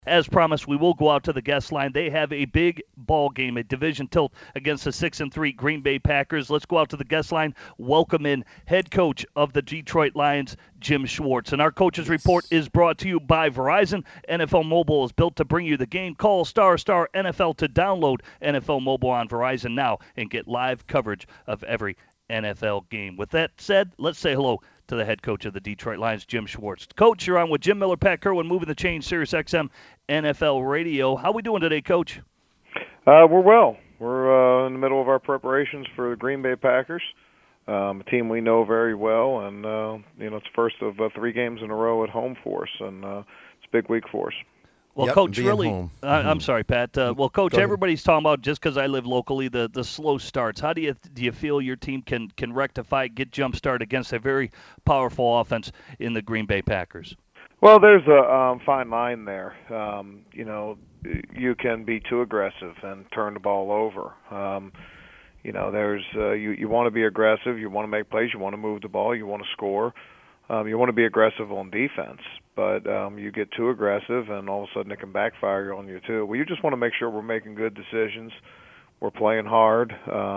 As promised, we will go out to the guest line. They have a big ball game, a division tilt against the 6-3 Green Bay Packers. Let's go out to the guest line. Welcome in head coach of the Detroit Lions, Jim Schwartz. And our coach's report Yes. is brought to you by Verizon. NFL Mobile is built to bring you the game. Call star NFL to download NFL Mobile on Verizon now and get live coverage of every NFL game. With that said, let's say hello to the head coach of the Detroit Lions, Jim Schwartz. Coach, you're on with Jim Miller, Pat Kerwin, moving the chain, Sirius XM, NFL Radio. How we doing today, Coach? We're well. We're in the middle of our preparations for the Green Bay Packers, a team we know very well, and it's the first of 3 games in a row at home for us, and it's a big week for us. Well, Yep, Coach, being really, home. I'm sorry, Pat. Well, Coach, Go ahead. everybody's talking about just because I live locally, the slow starts. How do you feel your team can rectify, get jump start against a very powerful offense in the Green Bay Packers? Well, there's a fine line there. You can be too aggressive and turn the ball over. There's you want to be aggressive, you want to make plays, you want to move the ball, you want to score. You want to be aggressive on defense, but you get too aggressive, and all of a sudden it can backfire on you too. Well, you just want to make sure we're making good decisions, we're playing hard,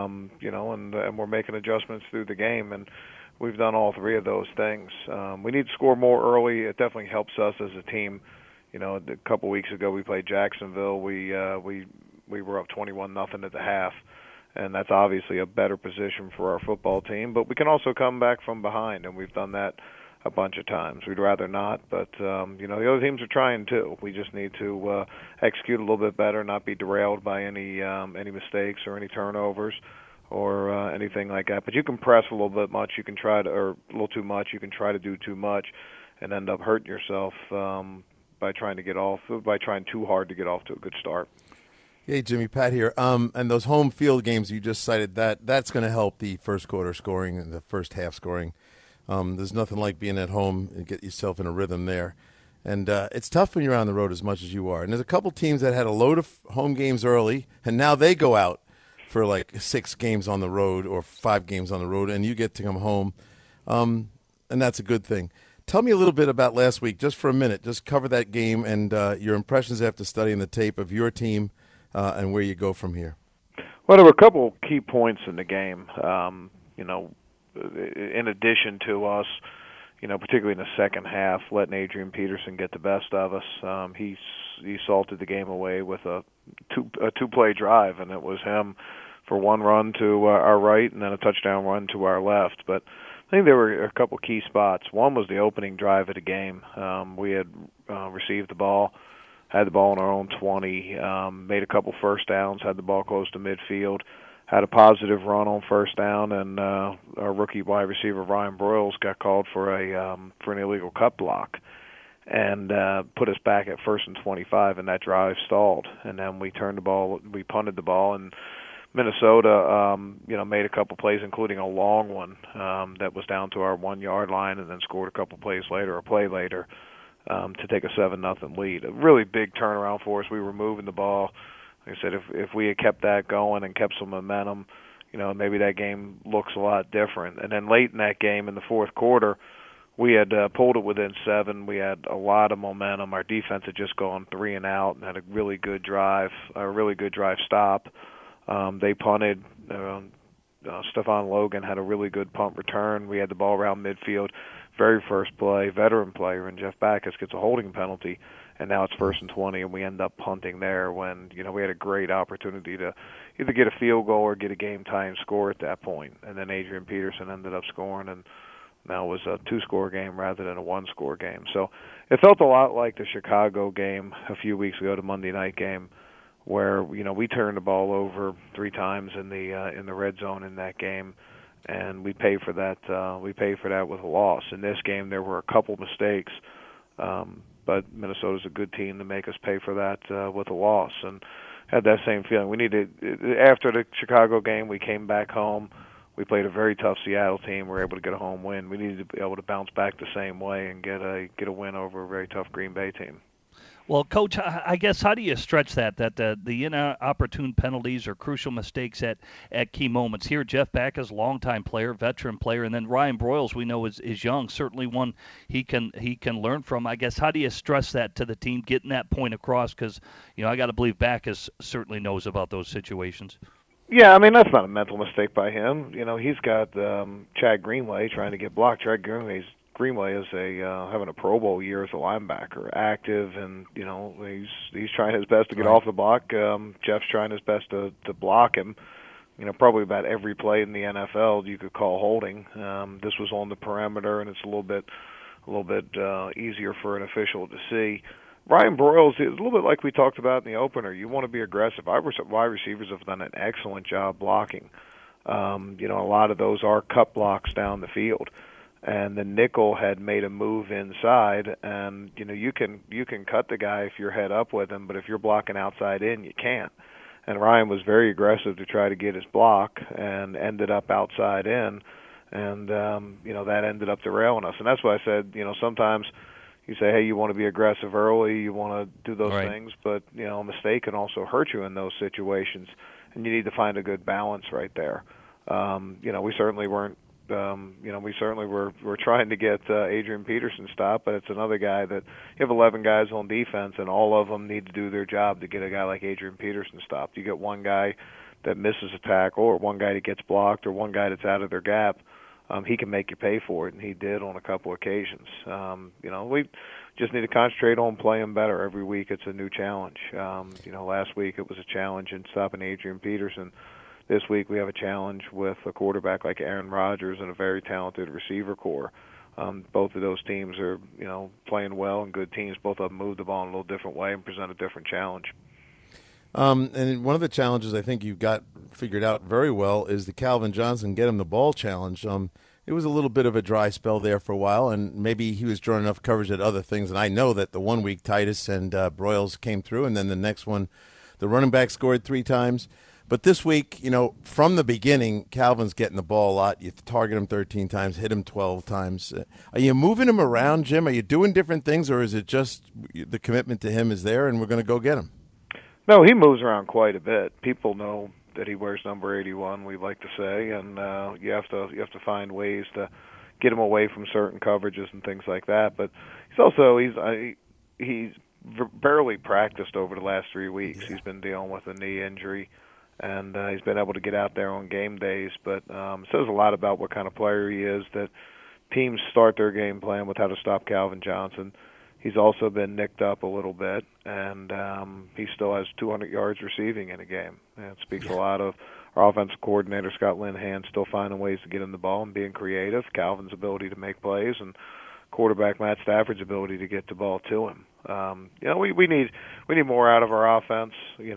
and we're making adjustments through the game, and we've done all 3 of those things. We need to score more early. It definitely helps us as a team. A couple weeks ago we played Jacksonville. We were up 21-0 at the half, and that's obviously a better position for our football team. But we can also come back from behind, and we've done that a bunch of times. We'd rather not, but the other teams are trying too. We just need to execute a little bit better, not be derailed by any mistakes or any turnovers or anything like that. But you can press a little bit much, you can try to, or a little too much. You can try to do too much, and end up hurting yourself by trying too hard to get off to a good start. Hey, Jimmy, Pat here. And those home field games you just cited, that's going to help the first quarter scoring and the first half scoring. There's nothing like being at home and get yourself in a rhythm there. And it's tough when you're on the road as much as you are. And there's a couple teams that had a load of home games early, and now they go out for like 6 games on the road or 5 games on the road, and you get to come home. And that's a good thing. Tell me a little bit about last week, just for a minute. Just cover that game and your impressions after studying the tape of your team and where you go from here. Well, there were a couple key points in the game. In addition to us, particularly in the second half, letting Adrian Peterson get the best of us. He salted the game away with a two-play drive, and it was him for one run to our right and then a touchdown run to our left. But I think there were a couple key spots. One was the opening drive of the game. We had received the ball, had the ball on our own 20, made a couple first downs, had the ball close to midfield, had a positive run on first down, and our rookie wide receiver Ryan Broyles got called for an illegal cut block, and put us back at 1st and 25, and that drive stalled. And then we punted the ball, and Minnesota, made a couple plays, including a long one that was down to our 1-yard line, and then scored a play later, to take a 7-0 lead. A really big turnaround for us. We were moving the ball. Like I said, if we had kept that going and kept some momentum, maybe that game looks a lot different. And then late in that game, in the fourth quarter, we had pulled it within 7. We had a lot of momentum. Our defense had just gone 3 and out and had a really good drive stop. They punted. Stephon Logan had a really good punt return. We had the ball around midfield. Very first play, veteran player, and Jeff Backus gets a holding penalty, and now it's 1st and 20, and we end up punting there when we had a great opportunity to either get a field goal or get a game-tying score at that point. And then Adrian Peterson ended up scoring, and now it was a 2-score game rather than a 1-score game. So it felt a lot like the Chicago game a few weeks ago, the Monday night game, where we turned the ball over 3 times in the red zone in that game, and we pay for that. We pay for that with a loss. In this game, there were a couple mistakes, but Minnesota's a good team to make us pay for that with a loss, and had that same feeling. After the Chicago game, we came back home. We played a very tough Seattle team. We were able to get a home win. We needed to be able to bounce back the same way and get a win over a very tough Green Bay team. Well, Coach, I guess how do you stretch that the inopportune penalties or crucial mistakes at key moments? Here, Jeff Beck is a longtime player, veteran player, and then Ryan Broyles we know is young, certainly one he can learn from. I guess how do you stress that to the team, getting that point across? Because I got to believe Backus certainly knows about those situations. Yeah, I mean that's not a mental mistake by him. He's got Chad Greenway trying to get blocked. Greenway is having a Pro Bowl year as a linebacker, active, and he's trying his best to get Right. off the block. Jeff's trying his best to block him. Probably about every play in the NFL you could call holding. This was on the perimeter, and it's a little bit easier for an official to see. Ryan Broyles is a little bit like we talked about in the opener. You want to be aggressive. Our wide receivers have done an excellent job blocking. A lot of those are cut blocks down the field, and the nickel had made a move inside, and you can cut the guy if you're head up with him, but if you're blocking outside in, you can't. And Ryan was very aggressive to try to get his block, and ended up outside in, and that ended up derailing us. And that's why I said, sometimes you say, hey, you want to be aggressive early, you want to do those Right. things, but a mistake can also hurt you in those situations, and you need to find a good balance right there. We certainly weren't. We certainly were trying to get Adrian Peterson stopped, but it's another guy that you have 11 guys on defense, and all of them need to do their job to get a guy like Adrian Peterson stopped. You get one guy that misses a tackle, or one guy that gets blocked, or one guy that's out of their gap. He can make you pay for it, and he did on a couple occasions. We just need to concentrate on playing better every week. It's a new challenge. Last week it was a challenge in stopping Adrian Peterson. This week we have a challenge with a quarterback like Aaron Rodgers and a very talented receiver core. Both of those teams are, playing well and good teams. Both of them move the ball in a little different way and present a different challenge. And one of the challenges I think you got figured out very well is the Calvin Johnson get him the ball challenge. It was a little bit of a dry spell there for a while, and maybe he was drawing enough coverage at other things. And I know that the 1 week Titus and Broyles came through, and then the next one, the running back scored 3 times. But this week, from the beginning, Calvin's getting the ball a lot. You target him 13 times, hit him 12 times. Are you moving him around, Jim? Are you doing different things, or is it just the commitment to him is there and we're going to go get him? No, he moves around quite a bit. People know that he wears number 81, we like to say, and you have to find ways to get him away from certain coverages and things like that. But he's barely practiced over the last 3 weeks. Yeah. He's been dealing with a knee injury, and he's been able to get out there on game days. But it says a lot about what kind of player he is that teams start their game plan with how to stop Calvin Johnson. He's also been nicked up a little bit, and he still has 200 yards receiving in a game. And it speaks a lot of our offensive coordinator, Scott Linehan, still finding ways to get him the ball and being creative, Calvin's ability to make plays, and quarterback Matt Stafford's ability to get the ball to him. We need more out of our offense.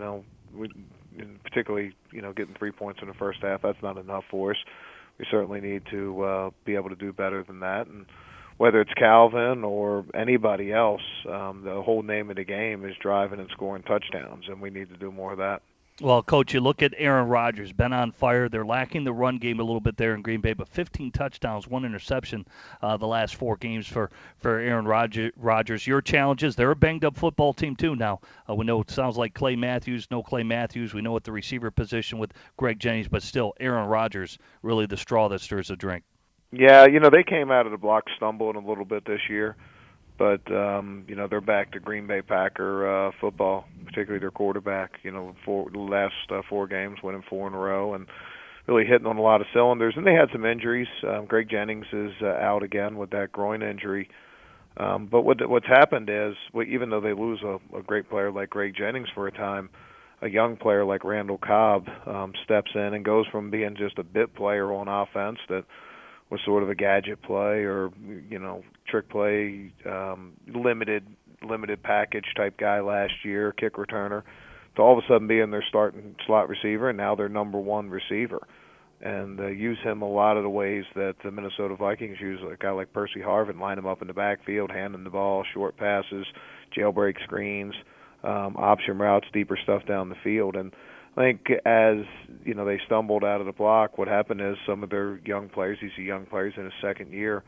Particularly, getting 3 points in the first half, that's not enough for us. We certainly need to be able to do better than that. And whether it's Calvin or anybody else, the whole name of the game is driving and scoring touchdowns, and we need to do more of that. Well, Coach, you look at Aaron Rodgers, been on fire. They're lacking the run game a little bit there in Green Bay, but 15 touchdowns, 1 interception the last 4 games for Aaron Rodgers. Your challenges, they're a banged-up football team too now. We know it sounds like Clay Matthews, no Clay Matthews. We know at the receiver position with Greg Jennings, but still Aaron Rodgers, really the straw that stirs the drink. Yeah, they came out of the block stumbling a little bit this year. But, they're back to Green Bay Packer football, particularly their quarterback, for the last 4 games, winning 4 in a row, and really hitting on a lot of cylinders. And they had some injuries. Greg Jennings is out again with that groin injury. But what's happened is, even though they lose a great player like Greg Jennings for a time, a young player like Randall Cobb steps in and goes from being just a bit player on offense that was sort of a gadget play or, trick play, limited package type guy last year, kick returner, to all of a sudden being their starting slot receiver and now their number 1 receiver. And use him a lot of the ways that the Minnesota Vikings use a guy like Percy Harvin, line him up in the backfield, hand him the ball, short passes, jailbreak screens, option routes, deeper stuff down the field. And I think as they stumbled out of the block, what happened is some of their young players, these are young players in his second year,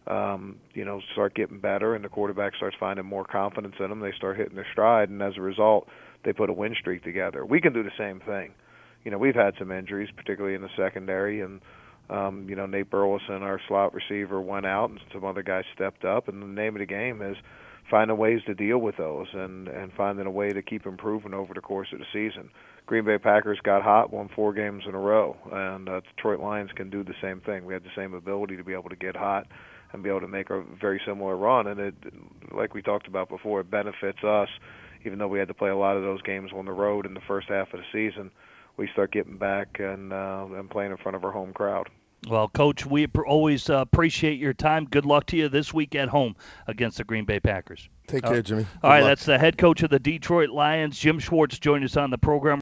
start getting better, and the quarterback starts finding more confidence in them. They start hitting their stride, and as a result, they put a win streak together. We can do the same thing. We've had some injuries, particularly in the secondary, and Nate Burleson, our slot receiver, went out, and some other guys stepped up. And the name of the game is finding ways to deal with those and finding a way to keep improving over the course of the season. Green Bay Packers got hot, won 4 games in a row, and Detroit Lions can do the same thing. We had the same ability to be able to get hot and be able to make a very similar run. And it, like we talked about before, it benefits us, even though we had to play a lot of those games on the road in the first half of the season. We start getting back and playing in front of our home crowd. Well, Coach, we always appreciate your time. Good luck to you this week at home against the Green Bay Packers. Take care, Jimmy. All right, that's the head coach of the Detroit Lions, Jim Schwartz, joined us on the program.